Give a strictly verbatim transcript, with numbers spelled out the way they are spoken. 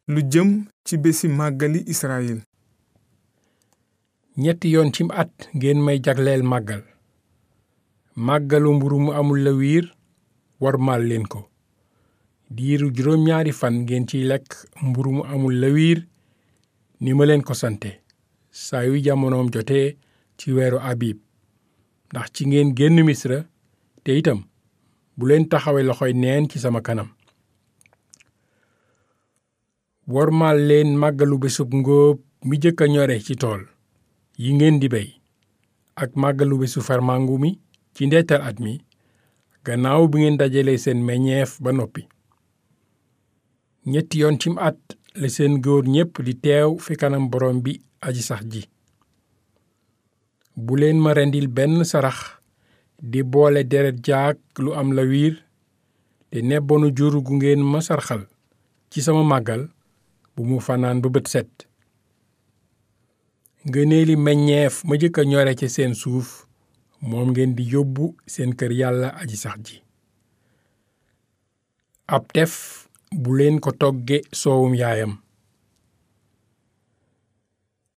lu jëm ci bési màggali Israyil. ñetti yoon cim at ngeen may jagleel màggal màggalu mburu mu amul lawiir wormaal leen ko diiru juróom ñaari fan ngeen ciy lekk mburu mu amul lawiir ni ma leen ko sante saa yu jamonoom jotee ci weeru abib ndax ci ngeen génn misra te itam bu leen taxawe loxoy neen ci sama kanam wormaal leen màggalu bésub ngóob mi jëkk a ñore ci tool yi ngeen di bey ak màggalu bésu farmangu mi ci ndeetal at mi gannaaw bi ngeen dajale seen meññeef ba noppi ñetti yoon cim at la seen góor ñépp di teew fi kanam borom bi aji sax ji bu leen ma rendil benn sarax di boole deret jaag lu am lawiir te nebbonu jur gu ngeen ma sarxal ci sama màggal bu mu fanaan ba bët set ngëneeli meññeef ma jëkk a ñore ci seen suuf moom ngeen di yóbbu seen kër yàlla aji sax ji ab tef bu leen ko togge soowum yaayam